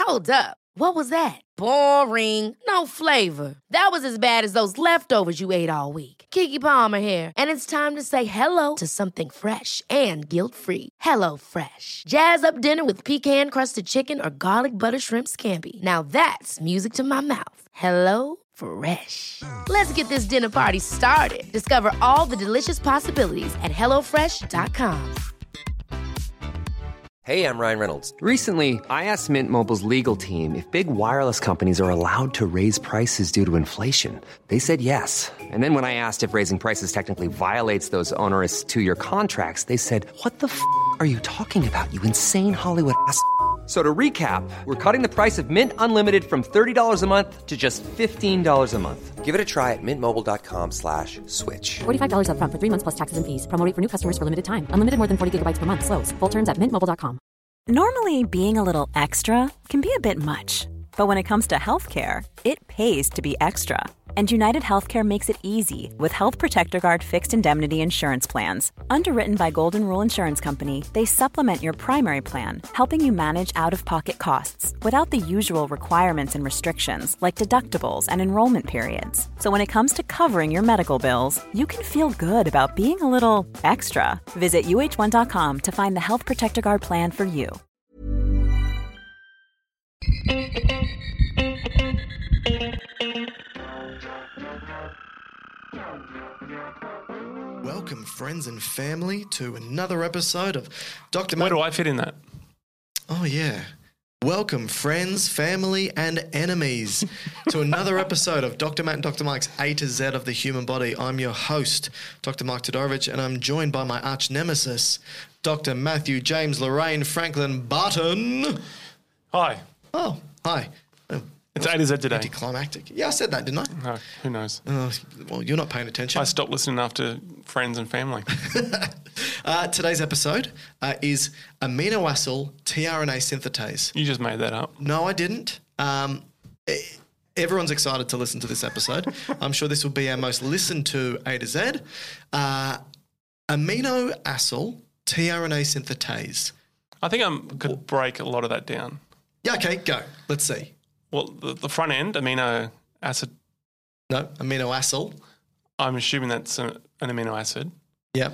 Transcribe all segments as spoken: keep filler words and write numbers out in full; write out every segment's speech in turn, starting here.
Hold up. What was that? Boring. No flavor. That was as bad as those leftovers you ate all week. Keke Palmer here, and it's time to say hello to something fresh and guilt-free. Hello Fresh. Jazz up dinner with pecan-crusted chicken or garlic butter shrimp scampi. Now that's music to my mouth. Hello Fresh. Let's get this dinner party started. Discover all the delicious possibilities at hello fresh dot com. Hey, I'm Ryan Reynolds. Recently, I asked Mint Mobile's legal team if big wireless companies are allowed to raise prices due to inflation. They said yes. And then when I asked if raising prices technically violates those onerous two-year contracts, they said, what the f*** are you talking about, you insane Hollywood ass f- So to recap, we're cutting the price of Mint Unlimited from thirty dollars a month to just fifteen dollars a month. Give it a try at mintmobile.com slash switch. forty-five dollars up front for three months plus taxes and fees. Promo rate for new customers for limited time. Unlimited more than forty gigabytes per month. Slows full terms at mint mobile dot com. Normally, being a little extra can be a bit much. But when it comes to healthcare, it pays to be extra. And United Healthcare makes it easy with Health Protector Guard fixed indemnity insurance plans. Underwritten by Golden Rule Insurance Company, they supplement your primary plan, helping you manage out-of-pocket costs without the usual requirements and restrictions like deductibles and enrollment periods. So when it comes to covering your medical bills, you can feel good about being a little extra. Visit U H one dot com to find the Health Protector Guard plan for you. Welcome, friends and family, to another episode of Doctor Where Matt. do I fit in that? Oh, yeah. Welcome, friends, family, and enemies, to another episode of Doctor Matt and Doctor Mike's A to Z of the Human Body. I'm your host, Doctor Mike Todorovic, and I'm joined by my arch nemesis, Doctor Matthew James Lorraine Franklin Barton. Hi. Oh, hi. Oh, It's A to Z today. anticlimactic. Yeah, I said that, didn't I? No, who knows? Oh, well, you're not paying attention. I stopped listening after friends and family. Uh, today's episode uh, is amino acid tRNA synthetase. You just made that up. No, I didn't. Um, eh, everyone's excited to listen to this episode. I'm sure this will be our most listened to A to Z. Uh, amino acid tRNA synthetase. I think I could break a lot of that down. Yeah, okay, go. Let's see. Well, the, the front end, amino acid, No, amino acid. I'm assuming that's a, an amino acid. Yep.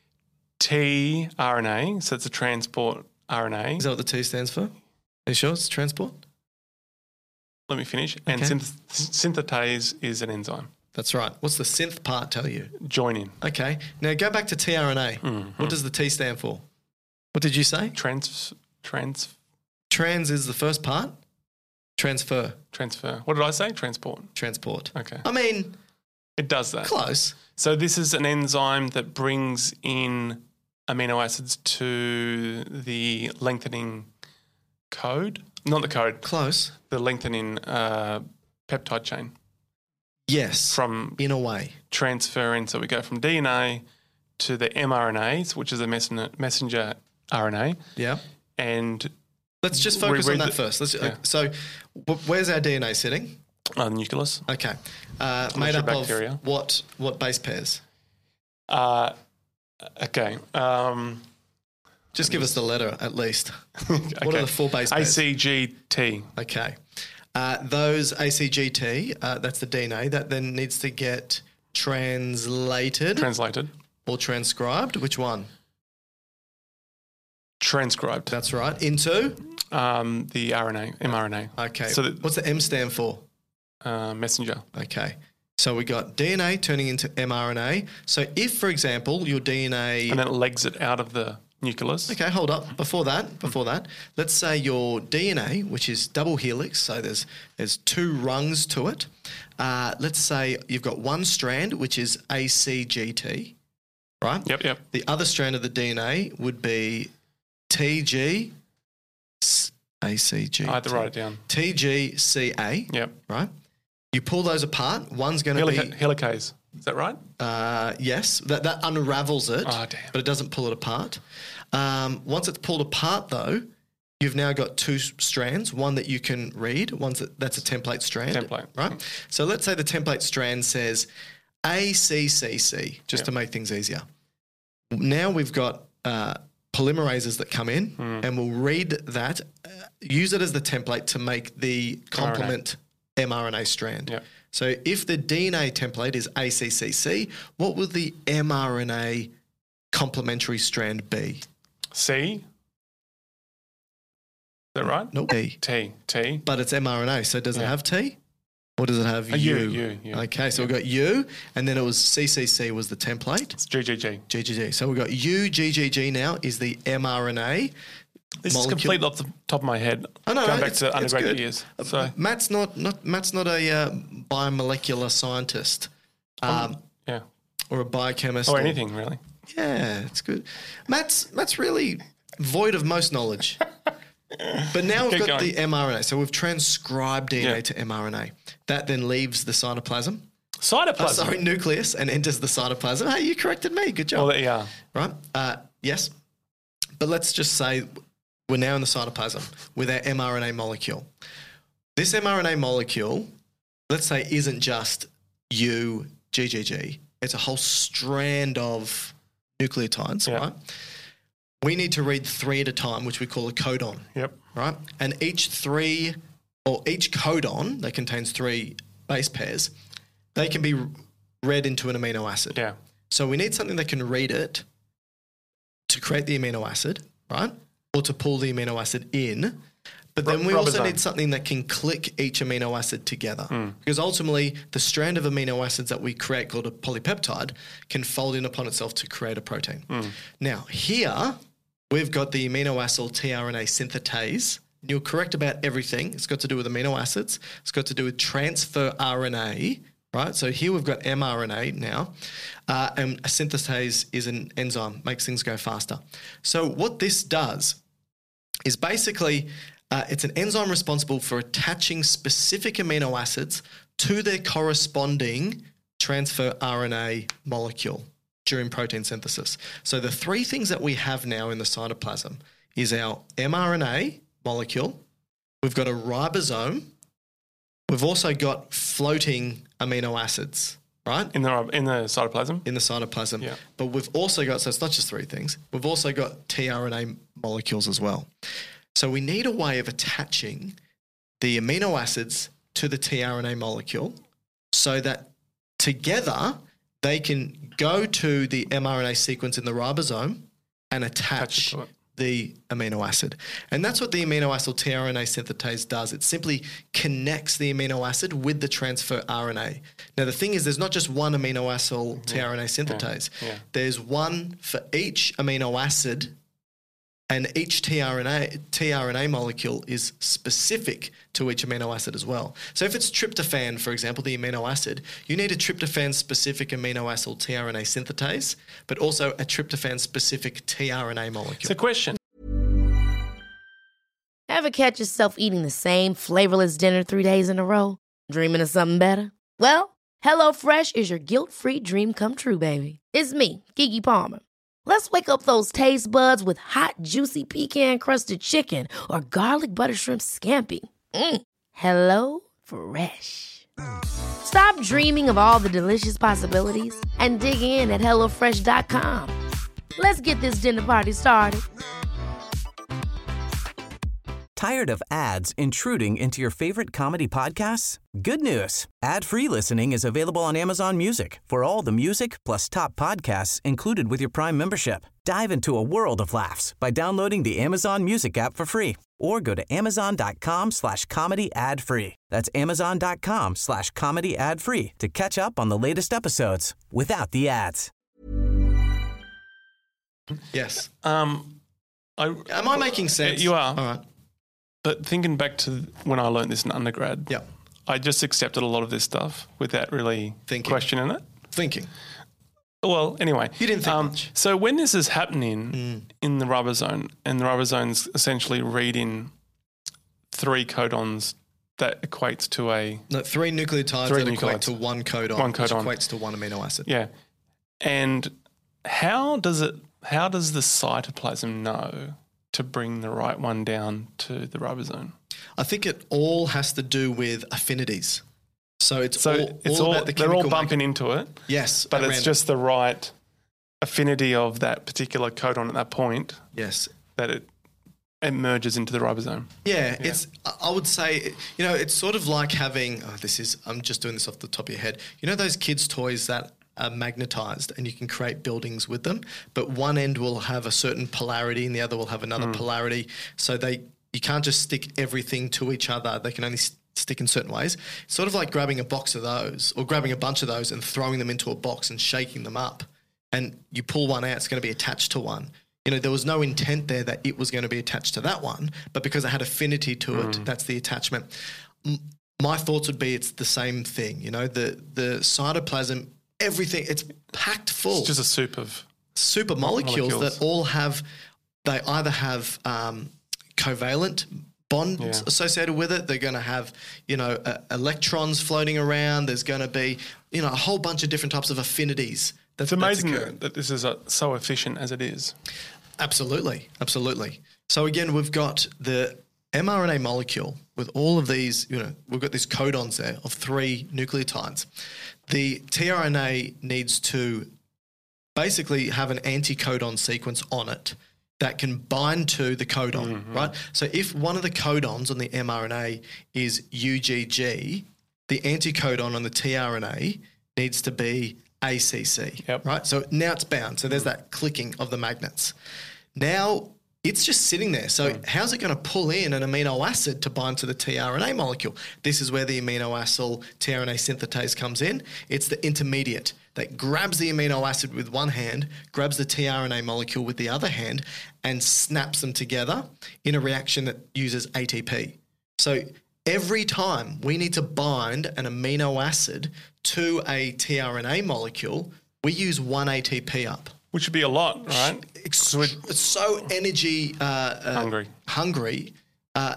tRNA, so it's a transport R N A. Is that what the T stands for? Are you sure it's transport? Let me finish. And Okay. synth- synthetase is an enzyme. That's right. What's the synth part tell you? Join in. Okay. Now go back to tRNA. Mm-hmm. What does the T stand for? What did you say? Trans, trans, Trans is the first part. Transfer. transfer. What did I say? Transport. Transport. Okay. I mean, It does that. close. So this is an enzyme that brings in amino acids to the lengthening code. Not the code, Close. the lengthening uh, peptide chain Yes. from in a way. transferring. So we go from D N A to the mRNA, which is a messenger, messenger R N A. Yeah. And Let's just We focus on read that the- first. Let's, yeah. So, w- where's our D N A sitting? uh, nucleus. Okay. Uh, made your up bacteria. of what? What base pairs? Uh, okay. Um, Just give us the letter at least. okay. What are the four base A pairs? C G T. Okay. Uh, those A C G T, uh, that's the D N A, that then needs to get translated Translated. or transcribed. Which one? Transcribed. That's right. Into? Um, the R N A, mRNA. Okay. So that, What's the M stand for? uh, messenger. Okay. So we got D N A turning into mRNA. So if, for example, your D N A... And then it legs it out of the nucleus. Okay, hold up. Before that, before that, let's say your D N A, which is double helix, so there's there's two rungs to it. Uh, let's say you've got one strand, which is A C G T, right? Yep, yep. The other strand of the D N A would be T G A C G. I had to write it down. T G C A, Yep. right? You pull those apart. One's going to Helica- be helicase. Is that right? uh, yes, that that unravels it, Oh, damn. but it doesn't pull it apart. Um, once it's pulled apart, though, you've now got two s- strands. One that you can read. One's that, that's a template strand. Template. right? So let's say the template strand says A C C C, just Yep. to make things easier. Now we've got uh, polymerases that come in, Hmm. and we'll read that, uh, use it as the template to make the complement mRNA strand. Yep. So if the D N A template is A C C C, what will the mRNA complementary strand be? C. Is that right? No, T. T. T. But it's mRNA, so does it Yeah. have T? Or does it have A U? U, U, U. Okay, so we've got U, and then it was C C C was the template. It's G G G. G G G. So we've got U, G G G now is the mRNA. This molecule. is completely off the top of my head. Oh, no, Going no, back it's- to it's undergraduate good. years. Uh, So, Matt's not, not Matt's not a uh, biomolecular scientist um, yeah. or a biochemist Or anything, really. Yeah, it's good. Matt's Matt's really void of most knowledge. But now we've Keep got going. the mRNA. So we've transcribed D N A Yeah. to mRNA. That then leaves the cytoplasm. Cytoplasm. Oh, sorry, nucleus, and enters the cytoplasm. Hey, you corrected me. Good job. Well, there you are. Right? Uh, yes. But let's just say we're now in the cytoplasm with our mRNA molecule. This mRNA molecule, let's say, isn't just U, G G G. It's a whole strand of nucleotides, Yeah. right? We need to read three at a time, which we call a codon, Yep. right? And each three, or each codon that contains three base pairs, they can be read into an amino acid. Yeah. So we need something that can read it to create the amino acid, right? Or to pull the amino acid in. But then we also Ribosome. need something that can click each amino acid together. Hmm. Because ultimately, the strand of amino acids that we create called a polypeptide can fold in upon itself to create a protein. Hmm. Now, here, we've got the amino acid tRNA synthetase. You're correct about everything. It's got to do with amino acids. It's got to do with transfer R N A, right? So here we've got mRNA now, uh, and a synthetase is an enzyme, makes things go faster. So what this does is basically uh, it's an enzyme responsible for attaching specific amino acids to their corresponding transfer R N A molecule during protein synthesis. So the three things that we have now in the cytoplasm is our mRNA molecule, we've got a ribosome, we've also got floating amino acids, right? In the in the cytoplasm. In the cytoplasm. Yeah. But we've also got, so it's not just three things, we've also got tRNA molecules as well. So we need a way of attaching the amino acids to the tRNA molecule so that together they can go to the mRNA sequence in the ribosome and attach Attach it to it. the amino acid. And that's what the amino acid tRNA synthetase does. It simply connects the amino acid with the transfer R N A. Now, the thing is, there's not just one amino acid tRNA synthetase. Yeah. Yeah. There's one for each amino acid, and each tRNA, tRNA molecule is specific to each amino acid as well. So if it's tryptophan, for example, the amino acid, you need a tryptophan-specific amino acid tRNA synthetase, but also a tryptophan-specific tRNA molecule. It's a question. Ever catch yourself eating the same flavorless dinner three days in a row? Dreaming of something better? Well, HelloFresh is your guilt-free dream come true, baby. It's me, Keke Palmer. Let's wake up those taste buds with hot, juicy pecan-crusted chicken or garlic butter shrimp scampi. Mm. Hello Fresh. Stop dreaming of all the delicious possibilities and dig in at hello fresh dot com. Let's get this dinner party started. Tired of ads intruding into your favorite comedy podcasts? Good news. Ad-free listening is available on Amazon Music for all the music plus top podcasts included with your Prime membership. Dive into a world of laughs by downloading the Amazon Music app for free or go to amazon.com slash comedy ad free. That's amazon.com slash comedy ad free to catch up on the latest episodes without the ads. Yes. Um, I, Am I making sense? You are. All right. But thinking back to when I learned this in undergrad, Yeah. I just accepted a lot of this stuff without really Thinking. questioning it. Thinking. Well, anyway. You didn't think much. So when this is happening in the ribosome, and the ribosome's essentially reading three codons that equates to a, No, three nucleotides Three that equate nucleotides. to one codon, One which codon. equates to one amino acid. yeah. And how does it, how does the cytoplasm know to bring the right one down to the ribosome? I think it all has to do with affinities. So it's So all, it's all all, about the they're chemical all bumping make- into it, Yes, but at it's random. just the right affinity of that particular codon at that point Yes. that it it merges into the ribosome. Yeah, it's. I would say, you know, it's sort of like having. Oh, this is. I'm just doing this off the top of your head. You know those kids' toys that are magnetized and you can create buildings with them, but one end will have a certain polarity and the other will have another mm. polarity. So they, you can't just stick everything to each other. They can only st- stick in certain ways. It's sort of like grabbing a box of those or grabbing a bunch of those and throwing them into a box and shaking them up. And you pull one out, it's going to be attached to one. You know, there was no intent there that it was going to be attached to that one, but because it had affinity to mm. it, that's the attachment. M- my thoughts would be it's the same thing. You know, the the cytoplasm, everything, it's packed full. It's just a soup of super molecules, molecules. that all have, they either have um, covalent bonds Yeah. associated with it. They're going to have, you know, uh, electrons floating around. There's going to be, you know, a whole bunch of different types of affinities. That's, It's amazing that's that, that this is uh so efficient as it is. Absolutely, absolutely. So again, we've got the mRNA molecule with all of these, you know, we've got these codons there of three nucleotides. The tRNA needs to basically have an anticodon sequence on it that can bind to the codon, mm-hmm. right? So if one of the codons on the mRNA is U G G, the anticodon on the tRNA needs to be A C C, yep. right? So now it's bound. So there's that clicking of the magnets. Now it's just sitting there. So mm. how's it going to pull in an amino acid to bind to the tRNA molecule? This is where the amino acid tRNA synthetase comes in. It's the intermediate that grabs the amino acid with one hand, grabs the tRNA molecule with the other hand, and snaps them together in a reaction that uses A T P. So every time we need to bind an amino acid to a tRNA molecule, we use one A T P up. Which would be a lot, right? It's, it's so energy uh, uh, hungry. Hungry, uh,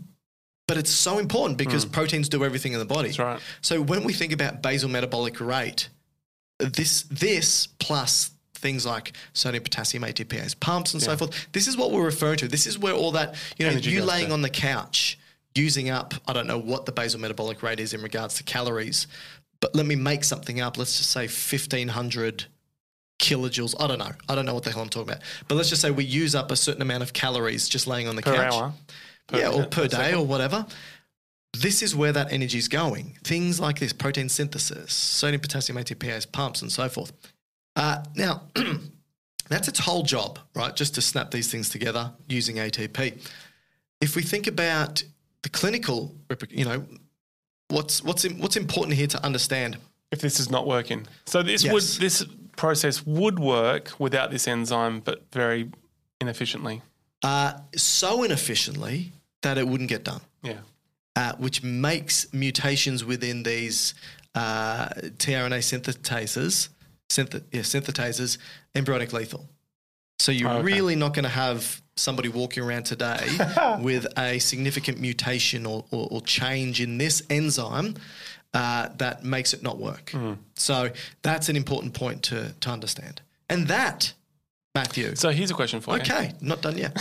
but it's so important because mm. proteins do everything in the body. That's right. So when we think about basal metabolic rate, this this plus things like sodium, potassium, A T P ase pumps and yeah. so forth, this is what we're referring to. This is where all that, you know, energy you laying to. on the couch using up, I don't know what the basal metabolic rate is in regards to calories, but let me make something up. Let's just say fifteen hundred kilojoules. I don't know. I don't know what the hell I'm talking about. But let's just say we use up a certain amount of calories just laying on the per couch. Hour, per yeah, minute, or per day second. or whatever. This is where that energy is going. Things like this, protein synthesis, sodium, potassium, A T P ase pumps and so forth. Uh, now, that's its whole job, right? Just to snap these things together using A T P. If we think about the clinical, you know, what's what's what's important here to understand. If this is not working. So this yes. would this process would work without this enzyme, but very inefficiently. Uh, so inefficiently that it wouldn't get done. Yeah. Uh, which makes mutations within these uh, tRNA synthetases, synth- yeah, synthetases embryonic lethal. So you're oh, okay. really not going to have somebody walking around today with a significant mutation or, or, or change in this enzyme uh, that makes it not work. Mm. So that's an important point to, to understand. And that, Matthew. So here's a question for okay, you. Okay, not done yet.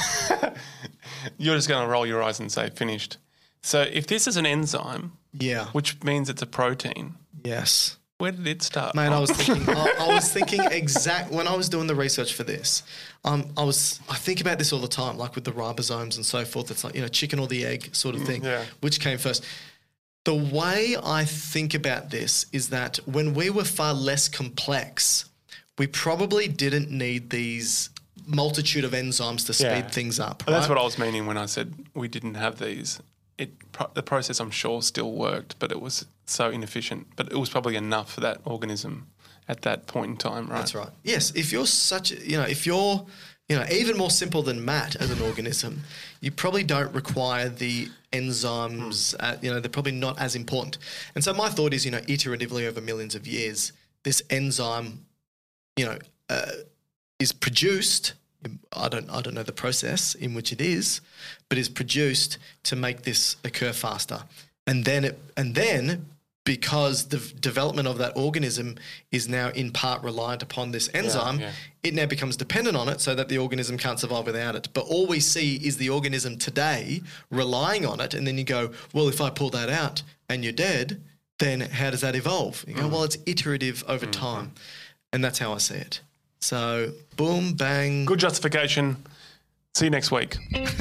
You're just going to roll your eyes and say, finished. So if this is an enzyme, yeah, which means it's a protein, yes. Where did it start? Mate, from? I was thinking. I, I was thinking exact when I was doing the research for this. Um, I was. I think about this all the time, like with the ribosomes and so forth. It's like, you know, chicken or the egg sort of thing. Yeah. Which came first? The way I think about this is that when we were far less complex, we probably didn't need these multitude of enzymes to speed yeah. things up. Well, right? that's what I was meaning when I said we didn't have these. It pro- the process, I'm sure, still worked, but it was so inefficient. But it was probably enough for that organism at that point in time, right? That's right. Yes, if you're such, you know, if you're, you know, even more simple than Matt as an organism, you probably don't require the enzymes. Mm. Uh, you know, they're probably not as important. And so my thought is, you know, iteratively over millions of years, this enzyme, you know, uh, is produced. I don't I don't know the process in which it is, but is produced to make this occur faster. And then it and then because the development of that organism is now in part reliant upon this enzyme, yeah, yeah. it now becomes dependent on it so that the organism can't survive without it. But all we see is the organism today relying on it, and then you go, well, if I pull that out and you're dead, then how does that evolve? You go, mm. well, it's iterative over mm-hmm. time. And that's how I see it. So, boom, bang. Good justification. See you next week.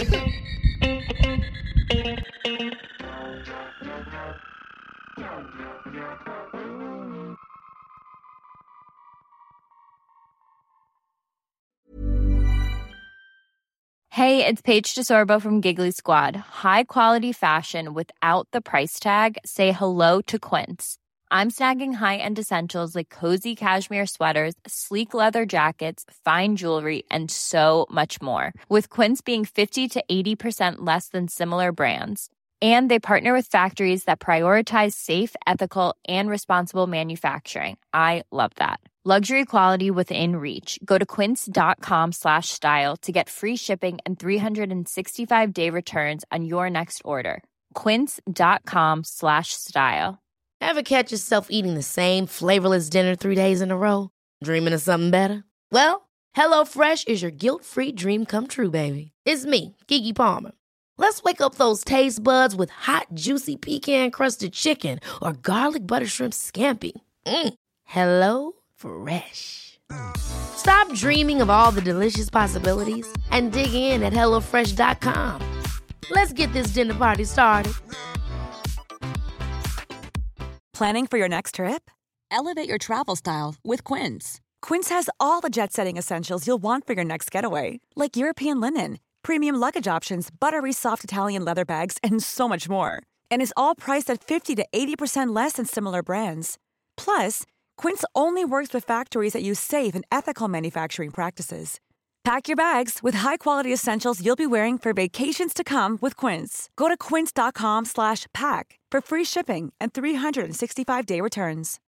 Hey, it's Paige DeSorbo from Giggly Squad. High quality fashion without the price tag. Say hello to Quince. I'm snagging high-end essentials like cozy cashmere sweaters, sleek leather jackets, fine jewelry, and so much more. With Quince being fifty to eighty percent less than similar brands. And they partner with factories that prioritize safe, ethical, and responsible manufacturing. I love that. Luxury quality within reach. Go to quince.com slash style to get free shipping and three sixty-five day returns on your next order. Quince.com slash style. Ever catch yourself eating the same flavorless dinner three days in a row? Dreaming of something better? Well, HelloFresh is your guilt-free dream come true, baby. It's me, Keke Palmer. Let's wake up those taste buds with hot, juicy pecan-crusted chicken or garlic butter shrimp scampi. Mm. Hello Fresh. Stop dreaming of all the delicious possibilities and dig in at hello fresh dot com. Let's get this dinner party started. Planning for your next trip? Elevate your travel style with Quince. Quince has all the jet-setting essentials you'll want for your next getaway, like European linen, premium luggage options, buttery soft Italian leather bags, and so much more. And is all priced at fifty to eighty percent less than similar brands. Plus, Quince only works with factories that use safe and ethical manufacturing practices. Pack your bags with high-quality essentials you'll be wearing for vacations to come with Quince. Go to quince.com slash pack for free shipping and three sixty-five day returns.